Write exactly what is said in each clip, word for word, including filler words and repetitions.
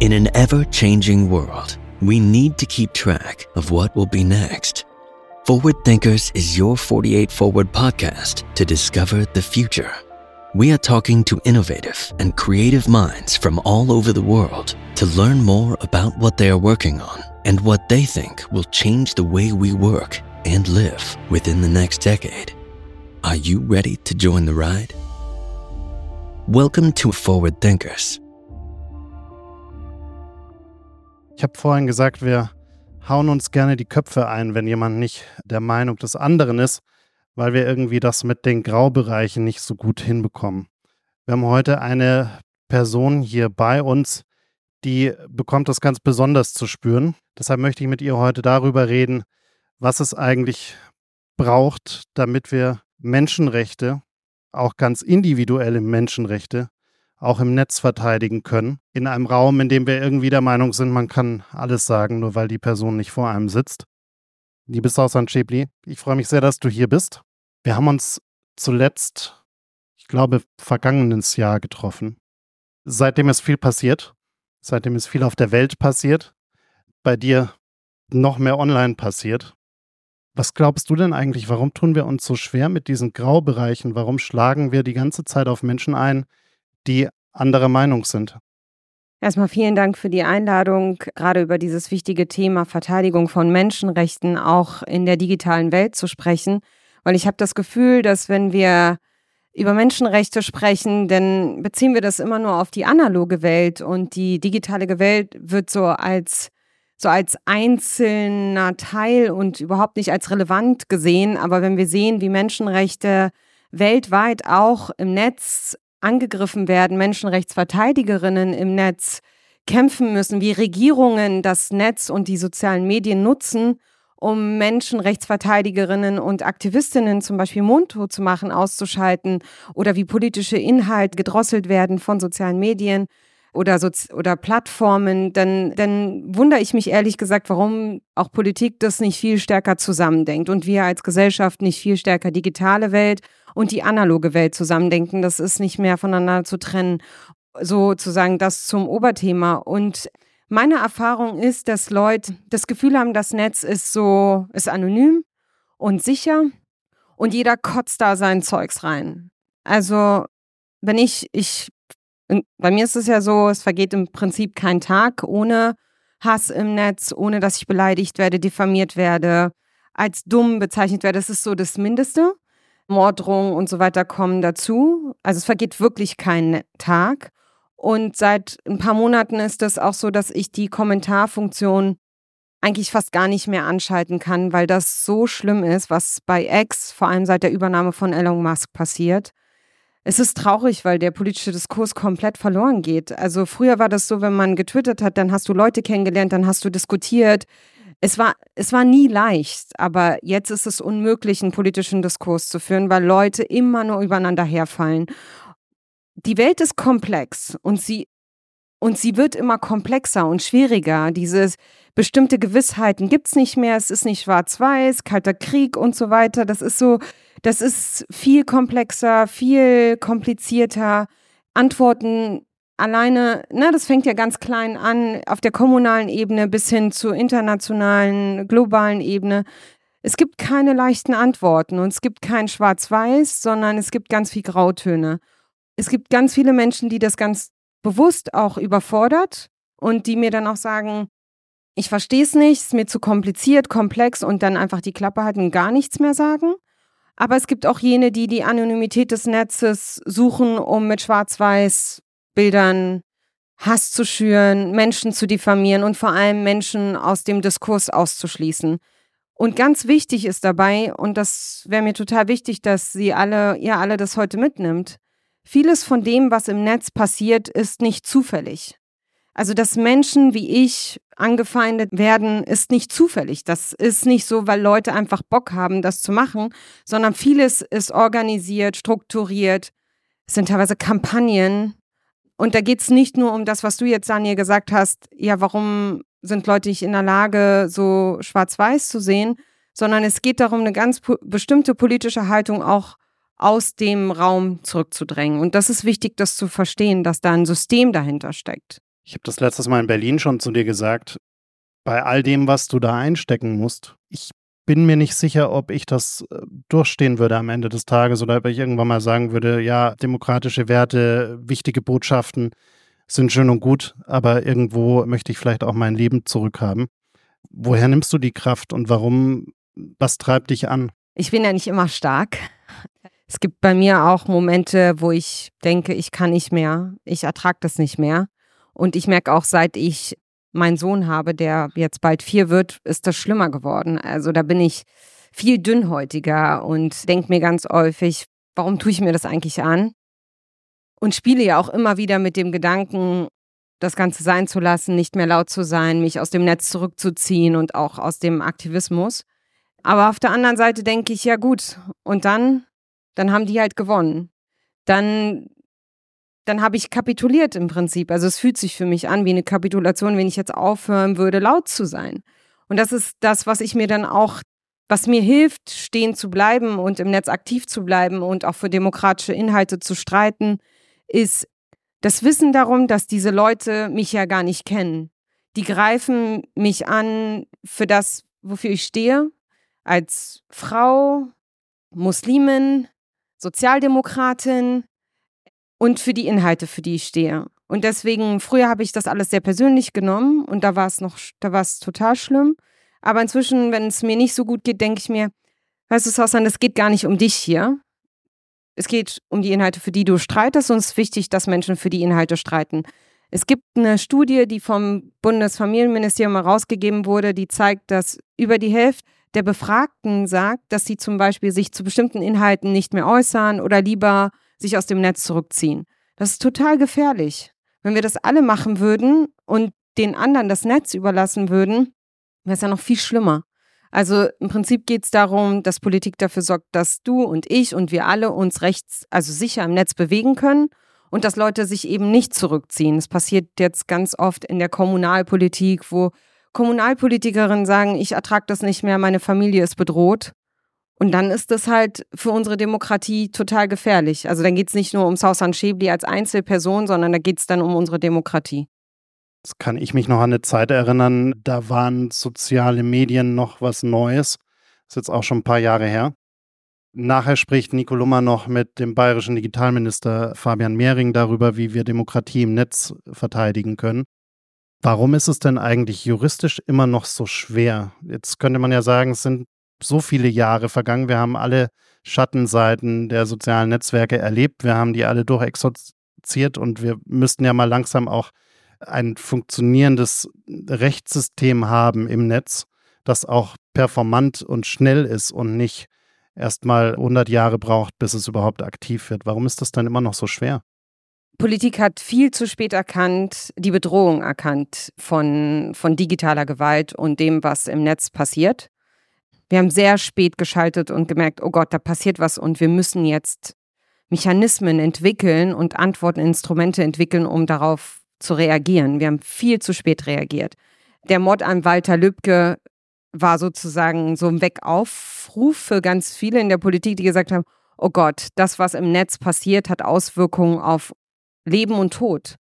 In an ever-changing world, we need to keep track of what will be next. Forward Thinkers is your forty-eight Forward podcast to discover the future. We are talking to innovative and creative minds from all over the world to learn more about what they are working on and what they think will change the way we work and live within the next decade. Are you ready to join the ride? Welcome to Forward Thinkers. Ich habe vorhin gesagt, wir hauen uns gerne die Köpfe ein, wenn jemand nicht der Meinung des anderen ist, weil wir irgendwie das mit den Graubereichen nicht so gut hinbekommen. Wir haben heute eine Person hier bei uns, die bekommt das ganz besonders zu spüren. Deshalb möchte ich mit ihr heute darüber reden, was es eigentlich braucht, damit wir Menschenrechte, auch ganz individuelle Menschenrechte, auch im Netz verteidigen können. In einem Raum, in dem wir irgendwie der Meinung sind, man kann alles sagen, nur weil die Person nicht vor einem sitzt. Liebe Sausan Schäbli, ich freue mich sehr, dass du hier bist. Wir haben uns zuletzt, ich glaube, vergangenes Jahr getroffen. Seitdem ist viel passiert. Seitdem ist viel auf der Welt passiert. Bei dir noch mehr online passiert. Was glaubst du denn eigentlich, warum tun wir uns so schwer mit diesen Graubereichen? Warum schlagen wir die ganze Zeit auf Menschen ein, die anderer Meinung sind? Erstmal vielen Dank für die Einladung, gerade über dieses wichtige Thema Verteidigung von Menschenrechten auch in der digitalen Welt zu sprechen. Weil ich habe das Gefühl, dass wenn wir über Menschenrechte sprechen, dann beziehen wir das immer nur auf die analoge Welt und die digitale Welt wird so als so als einzelner Teil und überhaupt nicht als relevant gesehen. Aber wenn wir sehen, wie Menschenrechte weltweit auch im Netz angegriffen werden, Menschenrechtsverteidigerinnen im Netz kämpfen müssen, wie Regierungen das Netz und die sozialen Medien nutzen, um Menschenrechtsverteidigerinnen und Aktivistinnen zum Beispiel mundtot zu machen, auszuschalten, oder wie politische Inhalte gedrosselt werden von sozialen Medien oder, Sozi- oder Plattformen, dann, dann wundere ich mich ehrlich gesagt, warum auch Politik das nicht viel stärker zusammendenkt und wir als Gesellschaft nicht viel stärker digitale Welt und die analoge Welt zusammendenken. Das ist nicht mehr voneinander zu trennen, sozusagen das zum Oberthema. Und meine Erfahrung ist, dass Leute das Gefühl haben, das Netz ist so, ist anonym und sicher und jeder kotzt da sein Zeugs rein. Also, wenn ich, ich, bei mir ist es ja so, es vergeht im Prinzip kein Tag ohne Hass im Netz, ohne dass ich beleidigt werde, diffamiert werde, als dumm bezeichnet werde. Das ist so das Mindeste. Morddrohungen und so weiter kommen dazu. Also es vergeht wirklich kein Tag. Und seit ein paar Monaten ist es auch so, dass ich die Kommentarfunktion eigentlich fast gar nicht mehr anschalten kann, weil das so schlimm ist, was bei X, vor allem seit der Übernahme von Elon Musk, passiert. Es ist traurig, weil der politische Diskurs komplett verloren geht. Also früher war das so, wenn man getwittert hat, dann hast du Leute kennengelernt, dann hast du diskutiert. Es war, es war nie leicht, aber jetzt ist es unmöglich, einen politischen Diskurs zu führen, weil Leute immer nur übereinander herfallen. Die Welt ist komplex und sie, und sie wird immer komplexer und schwieriger. Diese bestimmte Gewissheiten gibt es nicht mehr, es ist nicht schwarz-weiß, kalter Krieg und so weiter. Das ist so, das ist viel komplexer, viel komplizierter. Antworten alleine, ne, das fängt ja ganz klein an, auf der kommunalen Ebene bis hin zur internationalen, globalen Ebene. Es gibt keine leichten Antworten und es gibt kein Schwarz-Weiß, sondern es gibt ganz viel Grautöne. Es gibt ganz viele Menschen, die das ganz bewusst auch überfordert und die mir dann auch sagen, ich verstehe es nicht, es ist mir zu kompliziert, komplex und dann einfach die Klappe halten und gar nichts mehr sagen. Aber es gibt auch jene, die die Anonymität des Netzes suchen, um mit Schwarz-Weiß-Bildern Hass zu schüren, Menschen zu diffamieren und vor allem Menschen aus dem Diskurs auszuschließen. Und ganz wichtig ist dabei, und das wäre mir total wichtig, dass Sie alle, ihr alle das heute mitnimmt, vieles von dem, was im Netz passiert, ist nicht zufällig. Also, dass Menschen wie ich angefeindet werden, ist nicht zufällig. Das ist nicht so, weil Leute einfach Bock haben, das zu machen, sondern vieles ist organisiert, strukturiert. Es sind teilweise Kampagnen. Und da geht es nicht nur um das, was du jetzt, Daniel, gesagt hast, ja, warum sind Leute nicht in der Lage, so schwarz-weiß zu sehen, sondern es geht darum, eine ganz po- bestimmte politische Haltung auch aus dem Raum zurückzudrängen. Und das ist wichtig, das zu verstehen, dass da ein System dahinter steckt. Ich habe das letztes Mal in Berlin schon zu dir gesagt, bei all dem, was du da einstecken musst, ich bin mir nicht sicher, ob ich das äh, durchstehen würde am Ende des Tages oder ob ich irgendwann mal sagen würde, ja, demokratische Werte, wichtige Botschaften sind schön und gut, aber irgendwo möchte ich vielleicht auch mein Leben zurückhaben. Woher nimmst du die Kraft und warum, was treibt dich an? Ich bin ja nicht immer stark. Es gibt bei mir auch Momente, wo ich denke, ich kann nicht mehr, ich ertrage das nicht mehr. Und ich merke auch, seit ich meinen Sohn habe, der jetzt bald vier wird, ist das schlimmer geworden. Also da bin ich viel dünnhäutiger und denke mir ganz häufig, warum tue ich mir das eigentlich an? Und spiele ja auch immer wieder mit dem Gedanken, das Ganze sein zu lassen, nicht mehr laut zu sein, mich aus dem Netz zurückzuziehen und auch aus dem Aktivismus. Aber auf der anderen Seite denke ich, ja gut, und dann, dann haben die halt gewonnen. Dann, dann habe ich kapituliert im Prinzip. Also es fühlt sich für mich an wie eine Kapitulation, wenn ich jetzt aufhören würde, laut zu sein. Und das ist das, was ich mir dann auch, was mir hilft, stehen zu bleiben und im Netz aktiv zu bleiben und auch für demokratische Inhalte zu streiten, ist das Wissen darum, dass diese Leute mich ja gar nicht kennen. Die greifen mich an für das, wofür ich stehe, als Frau, Muslimin, Sozialdemokratin und für die Inhalte, für die ich stehe. Und deswegen, früher habe ich das alles sehr persönlich genommen und da war es noch, da war es total schlimm. Aber inzwischen, wenn es mir nicht so gut geht, denke ich mir, weißt du, Sausan, es geht gar nicht um dich hier. Es geht um die Inhalte, für die du streitest, und es ist wichtig, dass Menschen für die Inhalte streiten. Es gibt eine Studie, die vom Bundesfamilienministerium herausgegeben wurde, die zeigt, dass über die Hälfte der Befragten sagt, dass sie zum Beispiel sich zu bestimmten Inhalten nicht mehr äußern oder lieber sich aus dem Netz zurückziehen. Das ist total gefährlich. Wenn wir das alle machen würden und den anderen das Netz überlassen würden, wäre es ja noch viel schlimmer. Also im Prinzip geht es darum, dass Politik dafür sorgt, dass du und ich und wir alle uns rechts, also sicher im Netz bewegen können und dass Leute sich eben nicht zurückziehen. Das passiert jetzt ganz oft in der Kommunalpolitik, wo Kommunalpolitikerinnen sagen, ich ertrage das nicht mehr, meine Familie ist bedroht. Und dann ist das halt für unsere Demokratie total gefährlich. Also dann geht es nicht nur um Sausan Schäbli als Einzelperson, sondern da geht es dann um unsere Demokratie. Das kann ich mich noch an eine Zeit erinnern, da waren soziale Medien noch was Neues. Das ist jetzt auch schon ein paar Jahre her. Nachher spricht Nico Lummer noch mit dem bayerischen Digitalminister Fabian Mehring darüber, wie wir Demokratie im Netz verteidigen können. Warum ist es denn eigentlich juristisch immer noch so schwer? Jetzt könnte man ja sagen, es sind so viele Jahre vergangen. Wir haben alle Schattenseiten der sozialen Netzwerke erlebt. Wir haben die alle durchexerziert und wir müssten ja mal langsam auch ein funktionierendes Rechtssystem haben im Netz, das auch performant und schnell ist und nicht erst mal hundert Jahre braucht, bis es überhaupt aktiv wird. Warum ist das dann immer noch so schwer? Politik hat viel zu spät erkannt, die Bedrohung erkannt von, von digitaler Gewalt und dem, was im Netz passiert. Wir haben sehr spät geschaltet und gemerkt, oh Gott, da passiert was und wir müssen jetzt Mechanismen entwickeln und Antworten, Instrumente entwickeln, um darauf zu reagieren. Wir haben viel zu spät reagiert. Der Mord an Walter Lübcke war sozusagen so ein Weckaufruf für ganz viele in der Politik, die gesagt haben, oh Gott, das, was im Netz passiert, hat Auswirkungen auf Leben und Tod.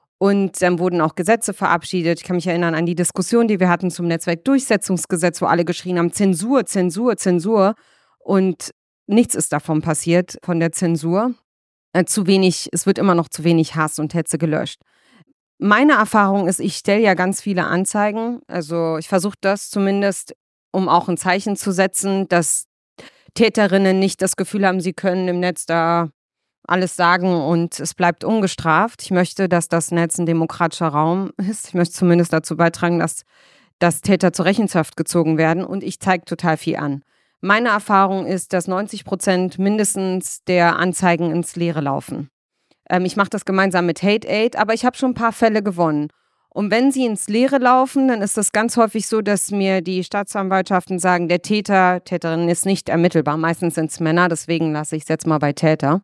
Und dann wurden auch Gesetze verabschiedet. Ich kann mich erinnern an die Diskussion, die wir hatten zum Netzwerkdurchsetzungsgesetz, wo alle geschrien haben, Zensur, Zensur, Zensur. Und nichts ist davon passiert, von der Zensur. Äh, zu wenig, es wird immer noch zu wenig Hass und Hetze gelöscht. Meine Erfahrung ist, ich stelle ja ganz viele Anzeigen. Also ich versuche das zumindest, um auch ein Zeichen zu setzen, dass Täterinnen nicht das Gefühl haben, sie können im Netz da alles sagen und es bleibt ungestraft. Ich möchte, dass das Netz ein demokratischer Raum ist. Ich möchte zumindest dazu beitragen, dass, dass Täter zur Rechenschaft gezogen werden und ich zeige total viel an. Meine Erfahrung ist, dass neunzig Prozent mindestens der Anzeigen ins Leere laufen. Ähm, ich mache das gemeinsam mit Hate Aid, aber ich habe schon ein paar Fälle gewonnen. Und wenn sie ins Leere laufen, dann ist das ganz häufig so, dass mir die Staatsanwaltschaften sagen, der Täter, Täterin ist nicht ermittelbar. Meistens sind es Männer, deswegen lasse ich es jetzt mal bei Täter.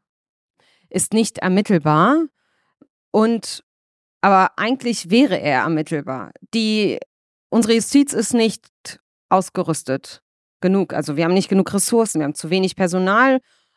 Ist nicht ermittelbar. Und aber eigentlich wäre er ermittelbar. Die, unsere Justiz ist nicht ausgerüstet genug. Also wir haben nicht genug Ressourcen, wir haben zu wenig Personal.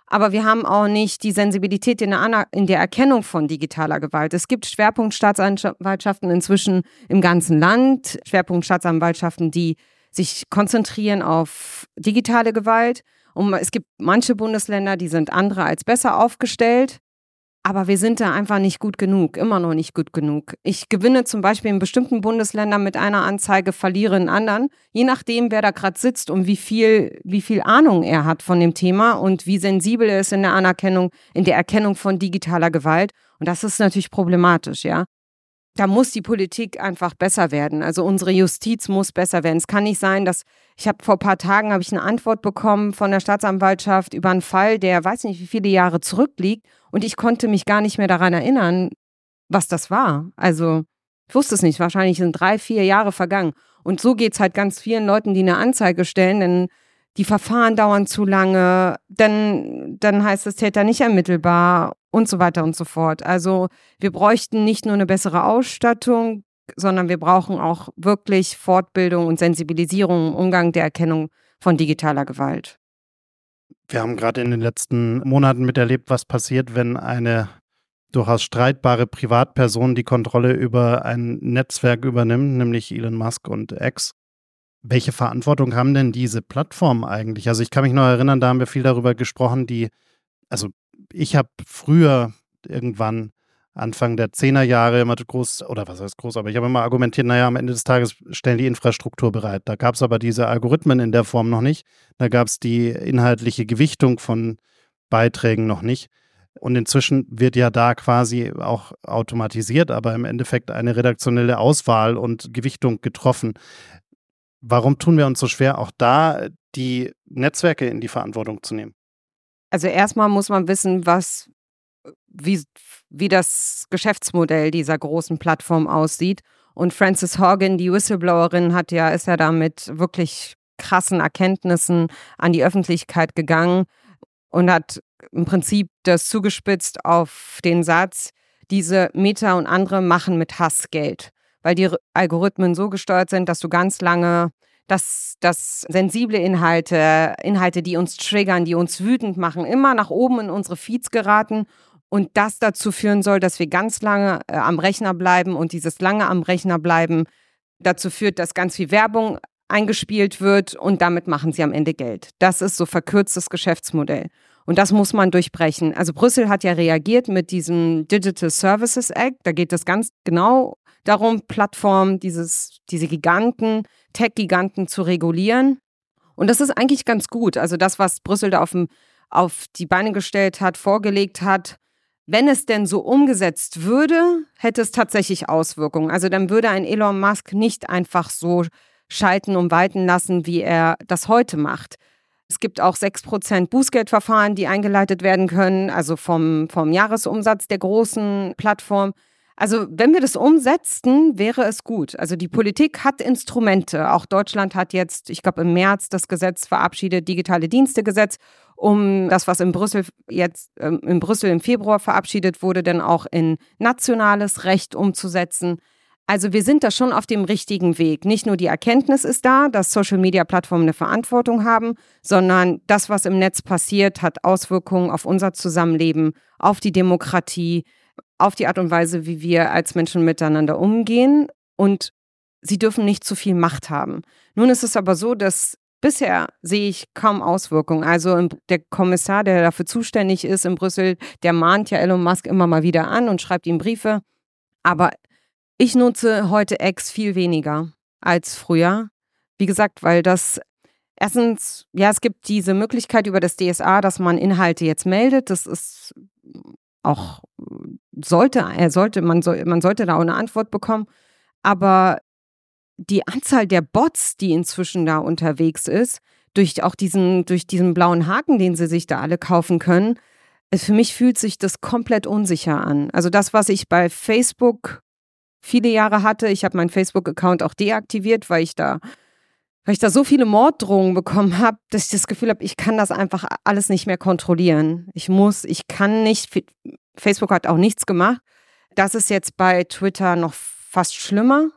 Aber wir haben auch nicht die Sensibilität in der, Aner- in der Erkennung von digitaler Gewalt. Es gibt Schwerpunktstaatsanwaltschaften inzwischen im ganzen Land, Schwerpunktstaatsanwaltschaften, die sich konzentrieren auf digitale Gewalt. Und es gibt manche Bundesländer, die sind andere als besser aufgestellt. Aber wir sind da einfach nicht gut genug, immer noch nicht gut genug. Ich gewinne zum Beispiel in bestimmten Bundesländern mit einer Anzeige, verliere in anderen, je nachdem, wer da gerade sitzt und wie viel, wie viel Ahnung er hat von dem Thema und wie sensibel er ist in der Anerkennung, in der Erkennung von digitaler Gewalt. Und das ist natürlich problematisch, ja. Da muss die Politik einfach besser werden. Also unsere Justiz muss besser werden. Es kann nicht sein, dass ich habe vor ein paar Tagen habe ich eine Antwort bekommen von der Staatsanwaltschaft über einen Fall, der weiß nicht, wie viele Jahre zurückliegt und ich konnte mich gar nicht mehr daran erinnern, was das war. Also ich wusste es nicht. Wahrscheinlich sind drei, vier Jahre vergangen. Und so geht es halt ganz vielen Leuten, die eine Anzeige stellen, denn die Verfahren dauern zu lange, dann, dann heißt es Täter nicht ermittelbar und so weiter und so fort. Also wir bräuchten nicht nur eine bessere Ausstattung, sondern wir brauchen auch wirklich Fortbildung und Sensibilisierung im Umgang der Erkennung von digitaler Gewalt. Wir haben gerade in den letzten Monaten miterlebt, was passiert, wenn eine durchaus streitbare Privatperson die Kontrolle über ein Netzwerk übernimmt, nämlich Elon Musk und X. Welche Verantwortung haben denn diese Plattformen eigentlich? Also ich kann mich noch erinnern, da haben wir viel darüber gesprochen, die, also ich habe früher irgendwann Anfang der Zehnerjahre immer groß, oder was heißt groß, aber ich habe immer argumentiert, naja, am Ende des Tages stellen die Infrastruktur bereit. Da gab es aber diese Algorithmen in der Form noch nicht. Da gab es die inhaltliche Gewichtung von Beiträgen noch nicht. Und inzwischen wird ja da quasi auch automatisiert, aber im Endeffekt eine redaktionelle Auswahl und Gewichtung getroffen. Warum tun wir uns so schwer, auch da die Netzwerke in die Verantwortung zu nehmen? Also erstmal muss man wissen, was, wie, wie das Geschäftsmodell dieser großen Plattform aussieht. Und Frances Haugen, die Whistleblowerin, hat ja, ist ja da mit wirklich krassen Erkenntnissen an die Öffentlichkeit gegangen und hat im Prinzip das zugespitzt auf den Satz, diese Meta und andere machen mit Hass Geld. Weil die Algorithmen so gesteuert sind, dass du ganz lange, dass, dass sensible Inhalte, Inhalte, die uns triggern, die uns wütend machen, immer nach oben in unsere Feeds geraten und das dazu führen soll, dass wir ganz lange äh, am Rechner bleiben und dieses lange am Rechner bleiben dazu führt, dass ganz viel Werbung eingespielt wird und damit machen sie am Ende Geld. Das ist so verkürztes Geschäftsmodell. Und das muss man durchbrechen. Also Brüssel hat ja reagiert mit diesem Digital Services Act. Da geht es ganz genau darum, Plattformen, dieses, diese Giganten, Tech-Giganten zu regulieren. Und das ist eigentlich ganz gut. Also das, was Brüssel da auf, dem, auf die Beine gestellt hat, vorgelegt hat, wenn es denn so umgesetzt würde, hätte es tatsächlich Auswirkungen. Also dann würde ein Elon Musk nicht einfach so schalten und walten lassen, wie er das heute macht. Es gibt auch sechs Prozent Bußgeldverfahren, die eingeleitet werden können, also vom, vom Jahresumsatz der großen Plattform. Also wenn wir das umsetzten, wäre es gut. Also die Politik hat Instrumente. Auch Deutschland hat jetzt, ich glaube im März, das Gesetz verabschiedet, Digitale Dienstegesetz, um das, was in Brüssel jetzt ähm, in Brüssel im Februar verabschiedet wurde, dann auch in nationales Recht umzusetzen. Also wir sind da schon auf dem richtigen Weg. Nicht nur die Erkenntnis ist da, dass Social-Media-Plattformen eine Verantwortung haben, sondern das, was im Netz passiert, hat Auswirkungen auf unser Zusammenleben, auf die Demokratie, auf die Art und Weise, wie wir als Menschen miteinander umgehen. Und sie dürfen nicht zu viel Macht haben. Nun ist es aber so, dass bisher sehe ich kaum Auswirkungen. Also der Kommissar, der dafür zuständig ist in Brüssel, der mahnt ja Elon Musk immer mal wieder an und schreibt ihm Briefe. Aber ich nutze heute X viel weniger als früher. Wie gesagt, weil das erstens, ja, es gibt diese Möglichkeit über das D S A, dass man Inhalte jetzt meldet. Das ist auch, sollte, er sollte, man, soll, man sollte da auch eine Antwort bekommen. Aber die Anzahl der Bots, die inzwischen da unterwegs ist, durch auch diesen, durch diesen blauen Haken, den sie sich da alle kaufen können, für mich fühlt sich das komplett unsicher an. Also das, was ich bei Facebook viele Jahre hatte. Ich habe meinen Facebook-Account auch deaktiviert, weil ich da, weil ich da so viele Morddrohungen bekommen habe, dass ich das Gefühl habe, ich kann das einfach alles nicht mehr kontrollieren. Ich muss, ich kann nicht, Facebook hat auch nichts gemacht. Das ist jetzt bei Twitter noch fast schlimmer.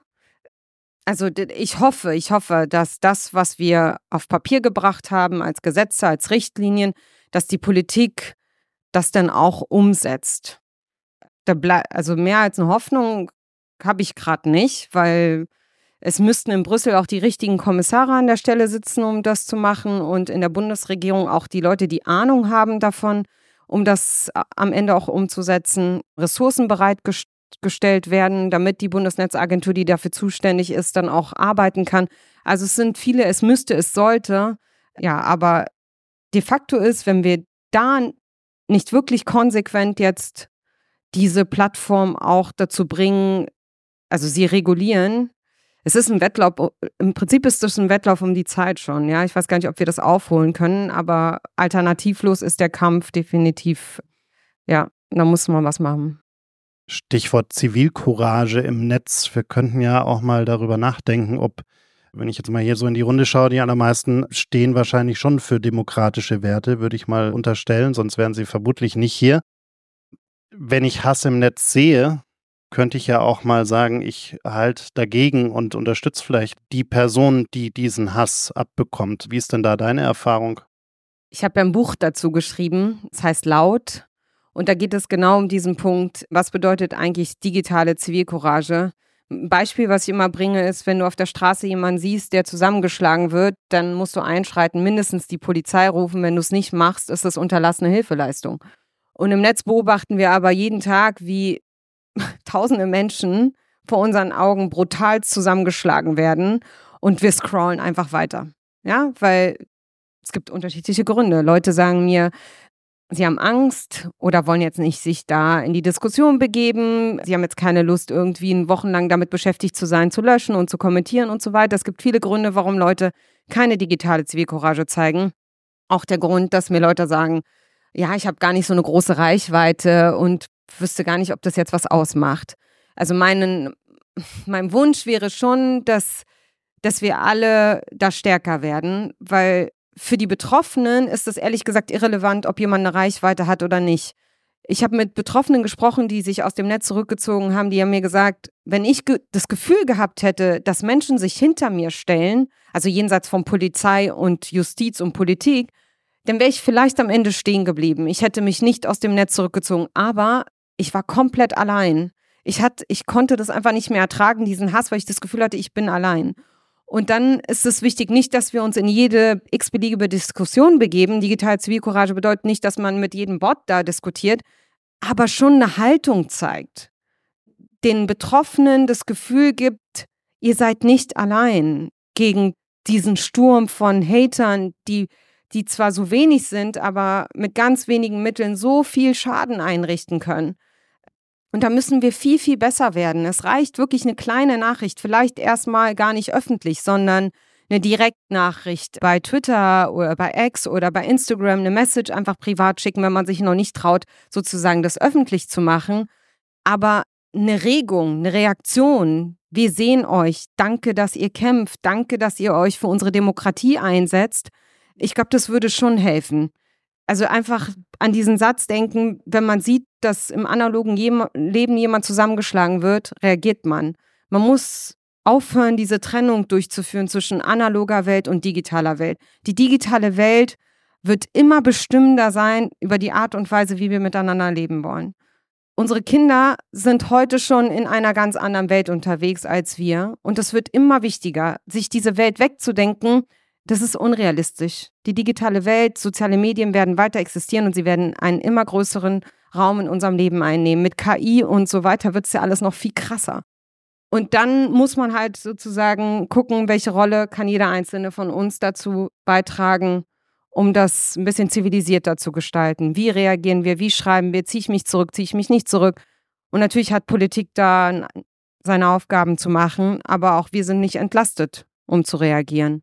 Also ich hoffe, ich hoffe, dass das, was wir auf Papier gebracht haben, als Gesetze, als Richtlinien, dass die Politik das dann auch umsetzt. Da blei- also mehr als eine Hoffnung habe ich gerade nicht, weil es müssten in Brüssel auch die richtigen Kommissare an der Stelle sitzen, um das zu machen, und in der Bundesregierung auch die Leute, die Ahnung haben davon, um das am Ende auch umzusetzen, Ressourcen bereitgestellt werden, damit die Bundesnetzagentur, die dafür zuständig ist, dann auch arbeiten kann. Also es sind viele, es müsste, es sollte. Ja, aber de facto ist, wenn wir da nicht wirklich konsequent jetzt diese Plattform auch dazu bringen, also sie regulieren. Es ist ein Wettlauf, im Prinzip ist das ein Wettlauf um die Zeit schon, ja. Ich weiß gar nicht, ob wir das aufholen können, aber alternativlos ist der Kampf definitiv, ja, da muss man was machen. Stichwort Zivilcourage im Netz. Wir könnten ja auch mal darüber nachdenken, ob, wenn ich jetzt mal hier so in die Runde schaue, die allermeisten stehen wahrscheinlich schon für demokratische Werte, würde ich mal unterstellen, sonst wären sie vermutlich nicht hier. Wenn ich Hass im Netz sehe, könnte ich ja auch mal sagen, ich halte dagegen und unterstütze vielleicht die Person, die diesen Hass abbekommt. Wie ist denn da deine Erfahrung? Ich habe ja ein Buch dazu geschrieben, das heißt Laut. Und da geht es genau um diesen Punkt, was bedeutet eigentlich digitale Zivilcourage? Ein Beispiel, was ich immer bringe, ist, wenn du auf der Straße jemanden siehst, der zusammengeschlagen wird, dann musst du einschreiten, mindestens die Polizei rufen. Wenn du es nicht machst, ist das unterlassene Hilfeleistung. Und im Netz beobachten wir aber jeden Tag, wie tausende Menschen vor unseren Augen brutal zusammengeschlagen werden, und wir scrollen einfach weiter. Ja, weil es gibt unterschiedliche Gründe. Leute sagen mir, sie haben Angst oder wollen jetzt nicht sich da in die Diskussion begeben. Sie haben jetzt keine Lust, irgendwie wochenlang damit beschäftigt zu sein, zu löschen und zu kommentieren und so weiter. Es gibt viele Gründe, warum Leute keine digitale Zivilcourage zeigen. Auch der Grund, dass mir Leute sagen, ja, ich habe gar nicht so eine große Reichweite und wüsste gar nicht, ob das jetzt was ausmacht. Also meinen, mein Wunsch wäre schon, dass, dass wir alle da stärker werden, weil für die Betroffenen ist es ehrlich gesagt irrelevant, ob jemand eine Reichweite hat oder nicht. Ich habe mit Betroffenen gesprochen, die sich aus dem Netz zurückgezogen haben, die haben mir gesagt, wenn ich ge- das Gefühl gehabt hätte, dass Menschen sich hinter mir stellen, also jenseits von Polizei und Justiz und Politik, dann wäre ich vielleicht am Ende stehen geblieben. Ich hätte mich nicht aus dem Netz zurückgezogen, aber ich war komplett allein. Ich, hat, ich konnte das einfach nicht mehr ertragen, diesen Hass, weil ich das Gefühl hatte, ich bin allein. Und dann ist es wichtig, nicht, dass wir uns in jede x-beliebige Diskussion begeben. Digitale Zivilcourage bedeutet nicht, dass man mit jedem Bot da diskutiert, aber schon eine Haltung zeigt. Den Betroffenen das Gefühl gibt, ihr seid nicht allein gegen diesen Sturm von Hatern, die die zwar so wenig sind, aber mit ganz wenigen Mitteln so viel Schaden einrichten können. Und da müssen wir viel, viel besser werden. Es reicht wirklich eine kleine Nachricht, vielleicht erstmal gar nicht öffentlich, sondern eine Direktnachricht bei Twitter oder bei X oder bei Instagram, eine Message einfach privat schicken, wenn man sich noch nicht traut, sozusagen das öffentlich zu machen. Aber eine Regung, eine Reaktion, wir sehen euch, danke, dass ihr kämpft, danke, dass ihr euch für unsere Demokratie einsetzt. Ich glaube, das würde schon helfen. Also einfach an diesen Satz denken, wenn man sieht, dass im analogen Leben jemand zusammengeschlagen wird, reagiert man. Man muss aufhören, diese Trennung durchzuführen zwischen analoger Welt und digitaler Welt. Die digitale Welt wird immer bestimmender sein über die Art und Weise, wie wir miteinander leben wollen. Unsere Kinder sind heute schon in einer ganz anderen Welt unterwegs als wir. Und es wird immer wichtiger, sich diese Welt wegzudenken. Das ist unrealistisch. Die digitale Welt, soziale Medien werden weiter existieren und sie werden einen immer größeren Raum in unserem Leben einnehmen. Mit K I und so weiter wird es ja alles noch viel krasser. Und dann muss man halt sozusagen gucken, welche Rolle kann jeder Einzelne von uns dazu beitragen, um das ein bisschen zivilisierter zu gestalten. Wie reagieren wir, wie schreiben wir, ziehe ich mich zurück, ziehe ich mich nicht zurück. Und natürlich hat Politik da seine Aufgaben zu machen, aber auch wir sind nicht entlastet, um zu reagieren.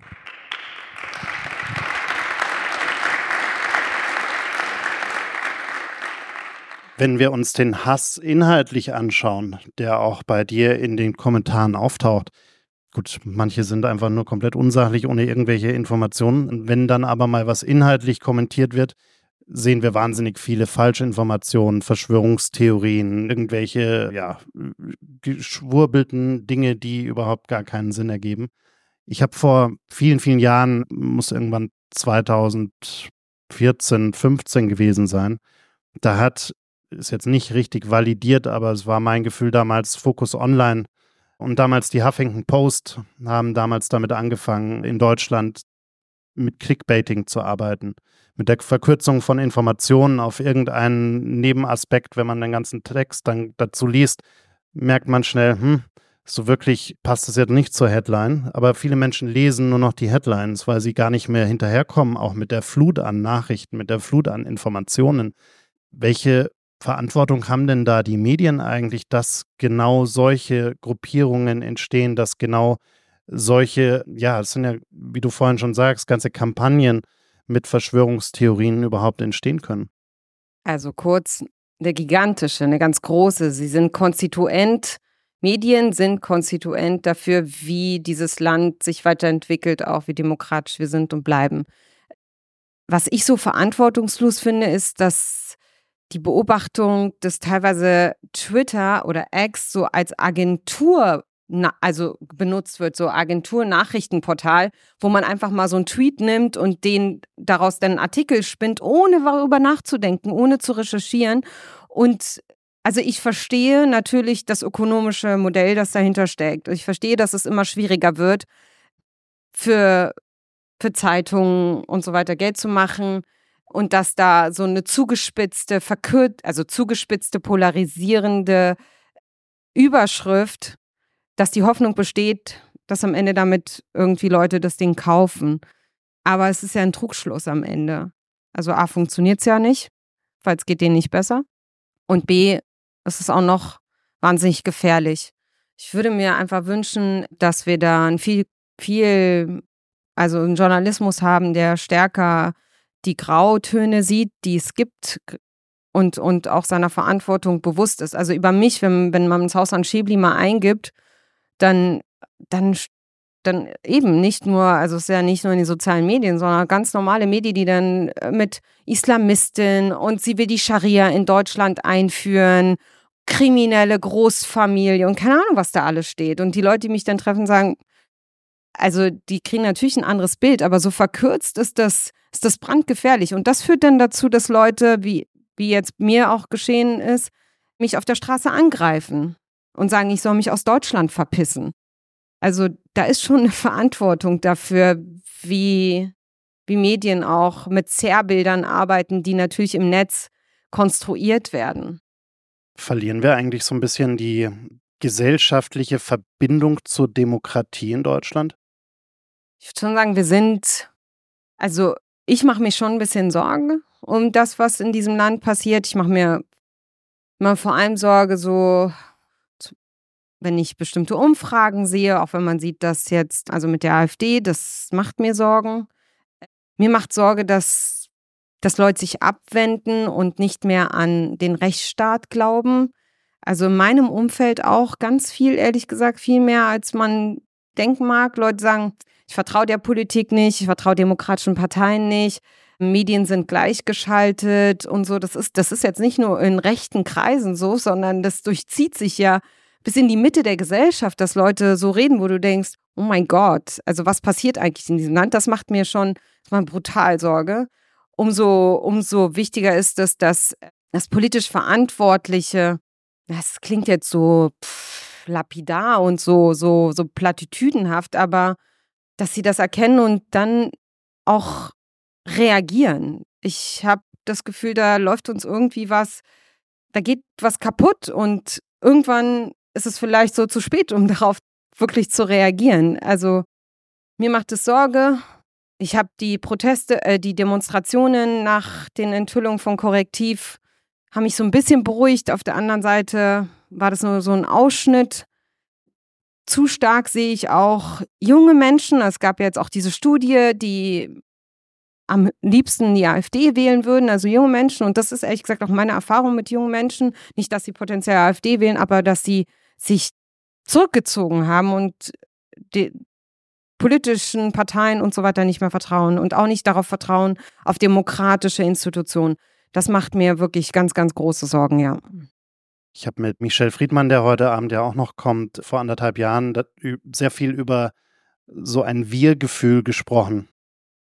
Wenn wir uns den Hass inhaltlich anschauen, der auch bei dir in den Kommentaren auftaucht, gut, manche sind einfach nur komplett unsachlich, ohne irgendwelche Informationen. Wenn dann aber mal was inhaltlich kommentiert wird, sehen wir wahnsinnig viele Falschinformationen, Verschwörungstheorien, irgendwelche, ja, geschwurbelten Dinge, die überhaupt gar keinen Sinn ergeben. Ich habe vor vielen, vielen Jahren, muss irgendwann zweitausend vierzehn, fünfzehn gewesen sein. Da hat, ist jetzt nicht richtig validiert, aber es war mein Gefühl damals, Focus Online und damals die Huffington Post haben damals damit angefangen, in Deutschland mit Clickbaiting zu arbeiten. Mit der Verkürzung von Informationen auf irgendeinen Nebenaspekt, wenn man den ganzen Text dann dazu liest, merkt man schnell, hm, so wirklich passt es jetzt nicht zur Headline. Aber viele Menschen lesen nur noch die Headlines, weil sie gar nicht mehr hinterherkommen, auch mit der Flut an Nachrichten, mit der Flut an Informationen. Welche Verantwortung haben denn da die Medien eigentlich, dass genau solche Gruppierungen entstehen, dass genau solche, ja, es sind ja, wie du vorhin schon sagst, ganze Kampagnen mit Verschwörungstheorien überhaupt entstehen können? Also kurz, eine gigantische, eine ganz große. Sie sind konstituent, Medien sind konstituent dafür, wie dieses Land sich weiterentwickelt, auch wie demokratisch wir sind und bleiben. Was ich so verantwortungslos finde, ist, dass die Beobachtung, dass teilweise Twitter oder X so als Agentur Na, also benutzt wird, so Agentur-Nachrichtenportal, wo man einfach mal so einen Tweet nimmt und den daraus dann einen Artikel spinnt, ohne darüber nachzudenken, ohne zu recherchieren. Und also ich verstehe natürlich das ökonomische Modell, das dahinter steckt. Ich verstehe, dass es immer schwieriger wird, für, für Zeitungen und so weiter Geld zu machen und dass da so eine zugespitzte, verkürzt, also zugespitzte, polarisierende Überschrift, dass die Hoffnung besteht, dass am Ende damit irgendwie Leute das Ding kaufen. Aber es ist ja ein Trugschluss am Ende. Also A, funktioniert es ja nicht, weil es geht denen nicht besser. Und B, es ist auch noch wahnsinnig gefährlich. Ich würde mir einfach wünschen, dass wir da ein viel, viel, also einen Journalismus haben, der stärker die Grautöne sieht, die es gibt, und, und auch seiner Verantwortung bewusst ist. Also über mich, wenn, wenn man ins Haus an Schäbli mal eingibt, dann, dann, dann eben nicht nur, also es ist ja nicht nur in den sozialen Medien, sondern ganz normale Medien, die dann mit Islamistin und sie will die Scharia in Deutschland einführen, kriminelle Großfamilie und keine Ahnung, was da alles steht. Und die Leute, die mich dann treffen, sagen, also die kriegen natürlich ein anderes Bild, aber so verkürzt ist das, ist das brandgefährlich. Und das führt dann dazu, dass Leute, wie, wie jetzt mir auch geschehen ist, mich auf der Straße angreifen und sagen, ich soll mich aus Deutschland verpissen. Also da ist schon eine Verantwortung dafür, wie, wie Medien auch mit Zerrbildern arbeiten, die natürlich im Netz konstruiert werden. Verlieren wir eigentlich so ein bisschen die gesellschaftliche Verbindung zur Demokratie in Deutschland? Ich würde schon sagen, wir sind, also ich mache mir schon ein bisschen Sorgen um das, was in diesem Land passiert. Ich mache mir immer vor allem Sorge, so wenn ich bestimmte Umfragen sehe, auch wenn man sieht, dass jetzt, also mit der AfD, das macht mir Sorgen. Mir macht Sorge, dass, dass Leute sich abwenden und nicht mehr an den Rechtsstaat glauben. Also in meinem Umfeld auch ganz viel, ehrlich gesagt, viel mehr, als man denken mag. Leute sagen, ich vertraue der Politik nicht, ich vertraue demokratischen Parteien nicht. Medien sind gleichgeschaltet und so. Das ist, das ist jetzt nicht nur in rechten Kreisen so, sondern das durchzieht sich ja bis in die Mitte der Gesellschaft, dass Leute so reden, wo du denkst, oh mein Gott, also was passiert eigentlich in diesem Land? Das macht mir schon das macht brutal Sorge. Umso, umso wichtiger ist es, dass das politisch Verantwortliche, das klingt jetzt so pff, lapidar und so, so, so plattitüdenhaft, aber dass sie das erkennen und dann auch reagieren. Ich habe das Gefühl, da läuft uns irgendwie was, da geht was kaputt und irgendwann ist es vielleicht so zu spät, um darauf wirklich zu reagieren. Also mir macht es Sorge. Ich habe die Proteste, äh, die Demonstrationen nach den Enthüllungen von Korrektiv haben mich so ein bisschen beruhigt. Auf der anderen Seite war das nur so ein Ausschnitt. Zu stark sehe ich auch junge Menschen. Es gab ja jetzt auch diese Studie, die am liebsten die AfD wählen würden, also junge Menschen. Und das ist ehrlich gesagt auch meine Erfahrung mit jungen Menschen. Nicht, dass sie potenziell AfD wählen, aber dass sie sich zurückgezogen haben und die politischen Parteien und so weiter nicht mehr vertrauen und auch nicht darauf vertrauen, auf demokratische Institutionen. Das macht mir wirklich ganz, ganz große Sorgen, ja. Ich habe mit Michel Friedmann, der heute Abend ja auch noch kommt, vor anderthalb Jahren sehr viel über so ein Wir-Gefühl gesprochen.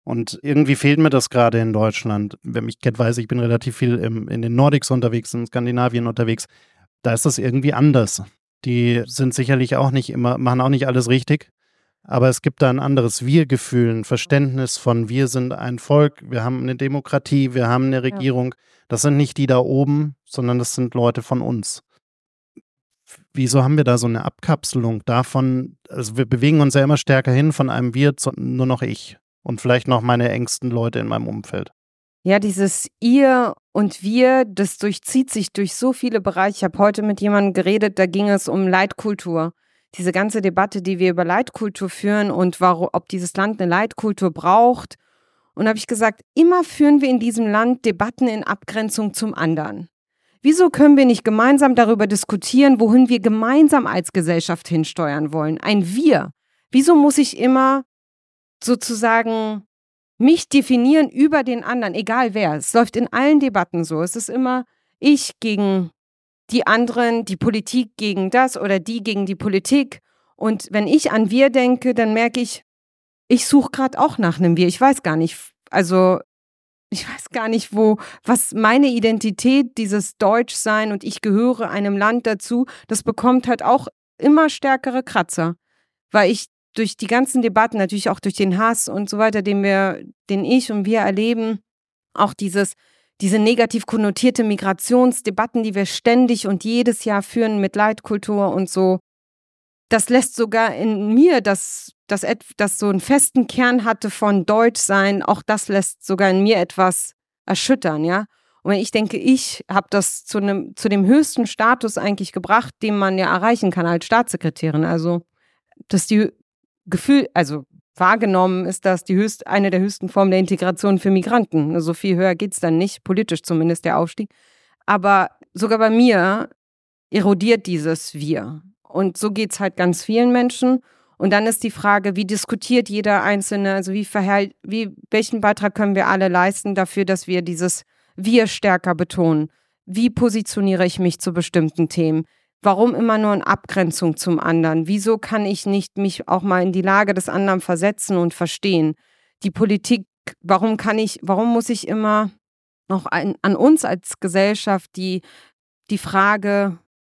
Und irgendwie fehlt mir das gerade in Deutschland. Wer mich kennt, weiß, ich bin relativ viel im, in den Nordics unterwegs, in Skandinavien unterwegs. Da ist das irgendwie anders. Die sind sicherlich auch nicht immer, machen auch nicht alles richtig. Aber es gibt da ein anderes Wir-Gefühl, ein Verständnis von wir sind ein Volk, wir haben eine Demokratie, wir haben eine Regierung. Das sind nicht die da oben, sondern das sind Leute von uns. Wieso haben wir da so eine Abkapselung davon? Also wir bewegen uns ja immer stärker hin von einem Wir zu nur noch ich und vielleicht noch meine engsten Leute in meinem Umfeld. Ja, dieses Ihr und Wir, das durchzieht sich durch so viele Bereiche. Ich habe heute mit jemandem geredet, da ging es um Leitkultur. Diese ganze Debatte, die wir über Leitkultur führen und warum, ob dieses Land eine Leitkultur braucht. Und da habe ich gesagt, immer führen wir in diesem Land Debatten in Abgrenzung zum anderen. Wieso können wir nicht gemeinsam darüber diskutieren, wohin wir gemeinsam als Gesellschaft hinsteuern wollen? Ein Wir. Wieso muss ich immer sozusagen mich definieren über den anderen, egal wer. Es läuft in allen Debatten so. Es ist immer ich gegen die anderen, die Politik gegen das oder die gegen die Politik. Und wenn ich an wir denke, dann merke ich, ich suche gerade auch nach einem Wir. Ich weiß gar nicht, also ich weiß gar nicht, wo, was meine Identität, dieses Deutschsein und ich gehöre einem Land dazu, das bekommt halt auch immer stärkere Kratzer. Weil ich durch die ganzen Debatten, natürlich auch durch den Hass und so weiter, den wir, den ich und wir erleben, auch dieses, diese negativ konnotierte Migrationsdebatten, die wir ständig und jedes Jahr führen mit Leitkultur und so, das lässt sogar in mir, das, das, das so einen festen Kern hatte von Deutschsein, auch das lässt sogar in mir etwas erschüttern, ja. Und wenn ich denke, ich habe das zu, einem, zu dem höchsten Status eigentlich gebracht, den man ja erreichen kann als Staatssekretärin, also dass die Gefühl, also wahrgenommen ist das die höchst, eine der höchsten Formen der Integration für Migranten. So viel höher geht es dann nicht, politisch zumindest der Aufstieg. Aber sogar bei mir erodiert dieses Wir. Und so geht es halt ganz vielen Menschen. Und dann ist die Frage, wie diskutiert jeder Einzelne, also wie verhält, wie, welchen Beitrag können wir alle leisten dafür, dass wir dieses Wir stärker betonen? Wie positioniere ich mich zu bestimmten Themen? Warum immer nur in Abgrenzung zum anderen? Wieso kann ich nicht mich auch mal in die Lage des anderen versetzen und verstehen? Die Politik, warum kann ich, warum muss ich immer noch ein, an uns als Gesellschaft die, die Frage,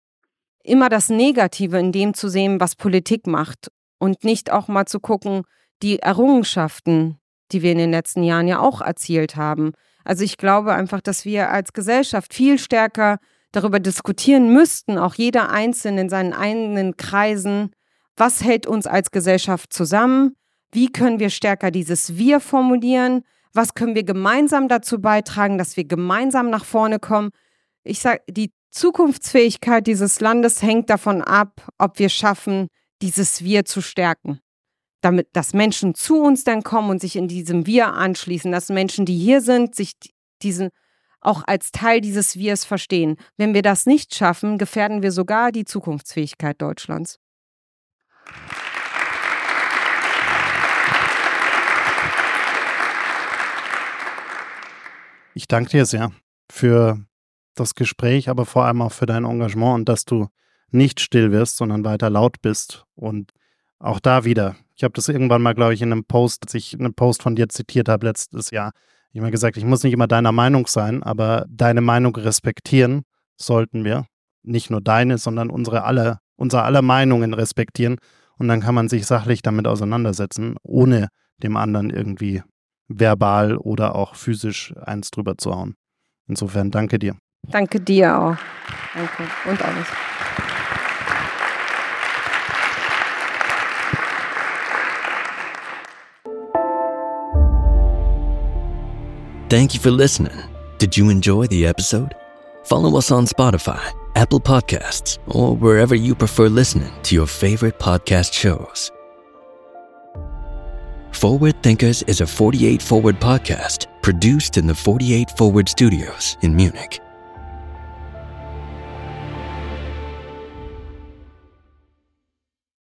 immer das Negative in dem zu sehen, was Politik macht und nicht auch mal zu gucken, die Errungenschaften, die wir in den letzten Jahren ja auch erzielt haben. Also ich glaube einfach, dass wir als Gesellschaft viel stärker darüber diskutieren müssten, auch jeder Einzelne in seinen eigenen Kreisen, was hält uns als Gesellschaft zusammen, wie können wir stärker dieses Wir formulieren, was können wir gemeinsam dazu beitragen, dass wir gemeinsam nach vorne kommen. Ich sage, die Zukunftsfähigkeit dieses Landes hängt davon ab, ob wir schaffen, dieses Wir zu stärken. Damit, dass Menschen zu uns dann kommen und sich in diesem Wir anschließen, dass Menschen, die hier sind, sich diesen auch als Teil dieses Wirs verstehen. Wenn wir das nicht schaffen, gefährden wir sogar die Zukunftsfähigkeit Deutschlands. Ich danke dir sehr für das Gespräch, aber vor allem auch für dein Engagement und dass du nicht still wirst, sondern weiter laut bist. Und auch da wieder, ich habe das irgendwann mal, glaube ich, in einem Post, als ich einen Post von dir zitiert habe letztes Jahr, ich habe gesagt, ich muss nicht immer deiner Meinung sein, aber deine Meinung respektieren sollten wir. Nicht nur deine, sondern unsere alle, unsere aller Meinungen respektieren. Und dann kann man sich sachlich damit auseinandersetzen, ohne dem anderen irgendwie verbal oder auch physisch eins drüber zu hauen. Insofern danke dir. Danke dir auch. Danke. Und alles. Thank you for listening. Did you enjoy the episode? Follow us on Spotify, Apple Podcasts, or wherever you prefer listening to your favorite podcast shows. Forward Thinkers is a forty-eight Forward podcast produced in the forty-eight Forward Studios in Munich.